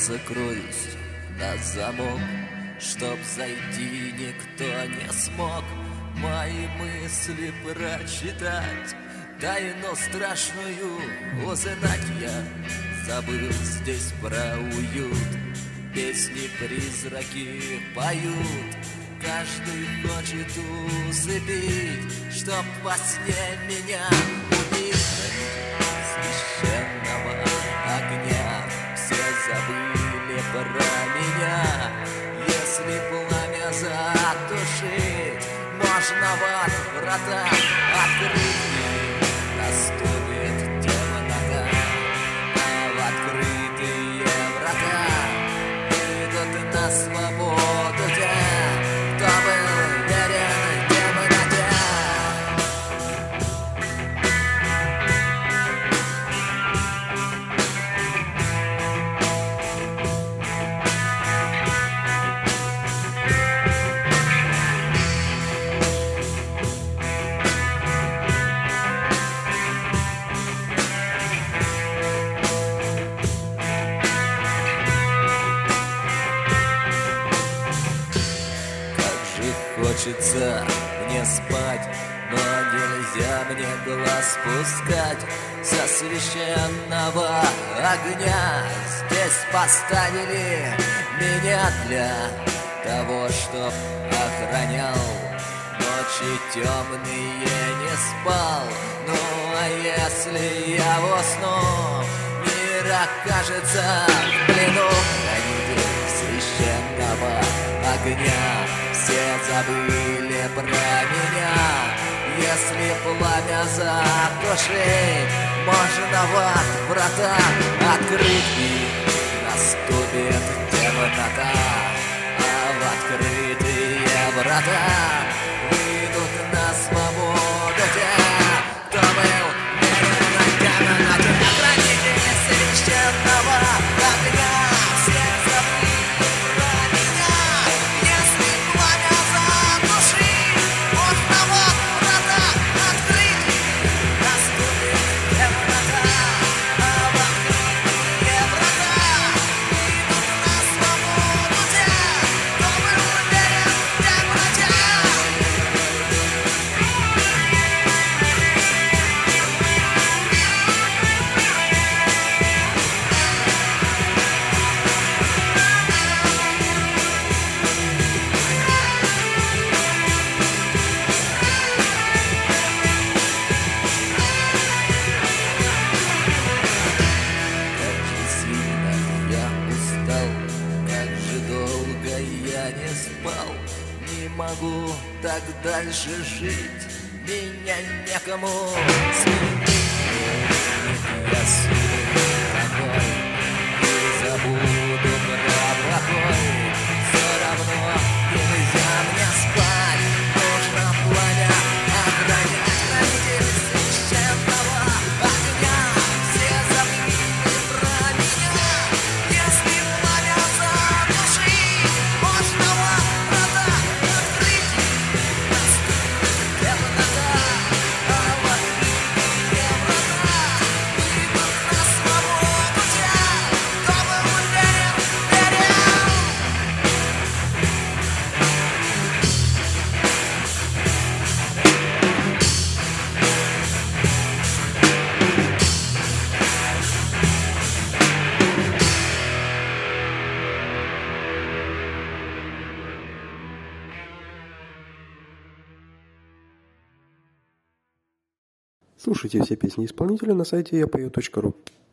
закроюсь на замок, чтоб зайти никто не смог мои мысли прочитать, тайну страшную узнать. Я забыл здесь про уют, песни призраки поют, каждый хочет усыпить, чтоб во сне меня убить. Священного огня все забыли про меня. Если пламя затушить, можно врата открыть. Наступит темнота, а в открытые врата идут на свободу те, кто был верен темноте. Хочется мне спать, но нельзя мне глаз спускать со священного огня. Здесь поставили меня для того, чтоб охранял ночи темные, не спал. Ну а если я усну, мир окажется в плену. Хранитель священного огня, все забыли про меня. Если пламя затушить, можно врата открыть, и наступит темнота, а в открытые врата выйдут на свободу те, кто был верен темноте. Хранители священного огня, все забыли про меня. Если пламя затушить, можно врата открыть, наступит темнота, а в открытые врата выйдут на свободу те, кто был верен темноте. Как же сильно я устал, как же долго я не спал. Не могу так дальше жить, меня некому сменить. Я сильный такой, не забуду про плохой. Все равно нельзя мне спать, нужно пламя охранять. Хранитель священного огня, все забыли про меня. Если пламя затушить, можно врата открыть, наступит темнота, а в открытые врата выйдут на свободу те, кто был верен. Слушайте все песни исполнителя на сайте yapою.ru.